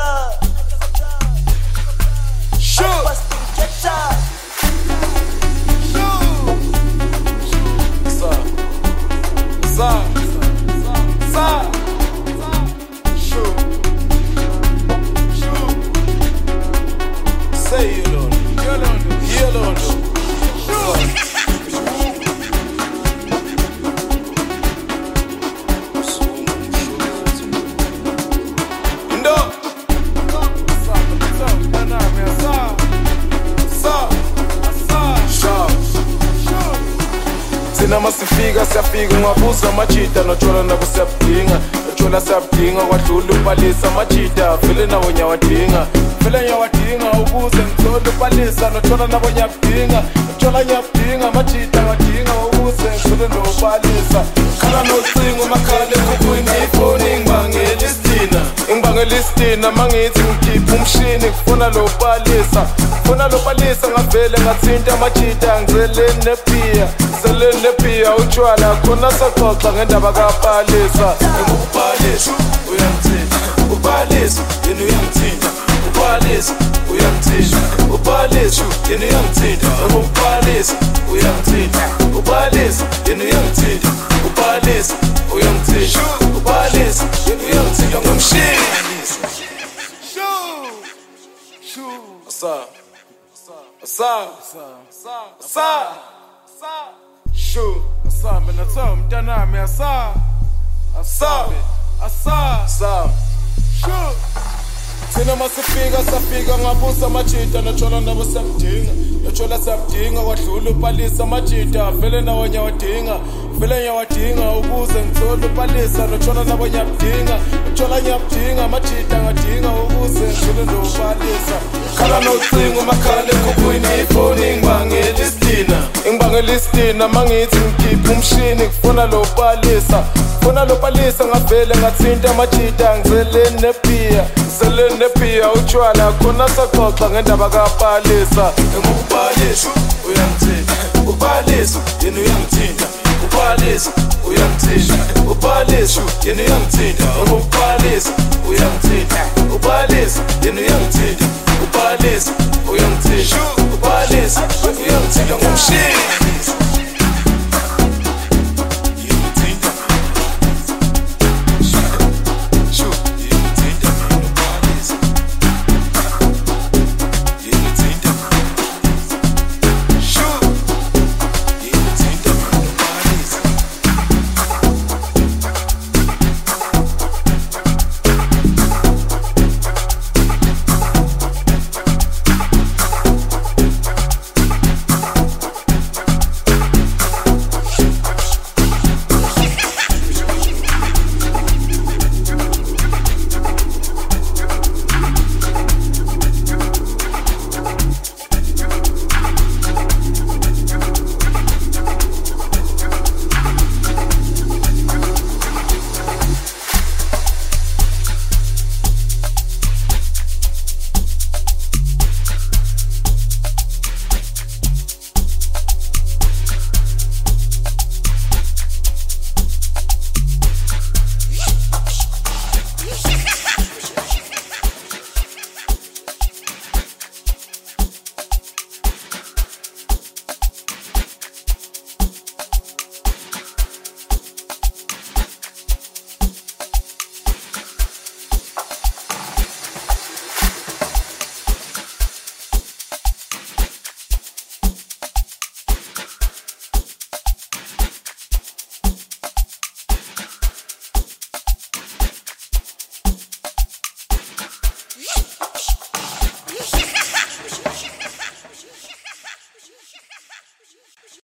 Masifika siyafika ungabuza amajita nojola nabo siyabudinga nojola siyabudinga kwadlula upalisa amajita vele nawo nyawadinga vele nyawadinga ukuze ngithole upalisa nojola nabo nyabudinga nojola nyabudinga amajita ngadinga ukuze ngithole nopalisa khala nocingo makhala ekhukhwini ifoni ngibangela isitina mangithi ngikhipha umshini ngifuna lo palisa ngavele ngathinta amajita ngizeleni nephiya utshwala khona saxoxa ngendaba kapalisa ngokupalisa uyangithinta upalisa yena uyangithinta upalisa uyangithinta upalisa yena uyangithinta ngokupalisa uyangithinta upalisa yena uyangithinta upalisa uyangithinta upalisa yena uyangithinta ngomshini Asabe nathawu mntanami asabe thina masifika safika ngabusa amajita nojola nabo siyabudinga kwadlula upalisa amajita vele nawo nyawadinga ukuze ngithole upalisa nojola nabo nyabudinga nojola nyabudinga amajita ngadinga ukuze ngithole nopalisa khala nocingo makhala ekhukhwini ifoni ngibangela isitina mangithi ngikhipha umshini ngifuna lo palisa ngavele ngathinta amajita ngizeleni nephiya utshwala khona saxoxa ngendaba kapalisa ngokupalisa uyangithinta upalisa yena uyangithinta upalisa uyangithinta upalisa yena uyangithinta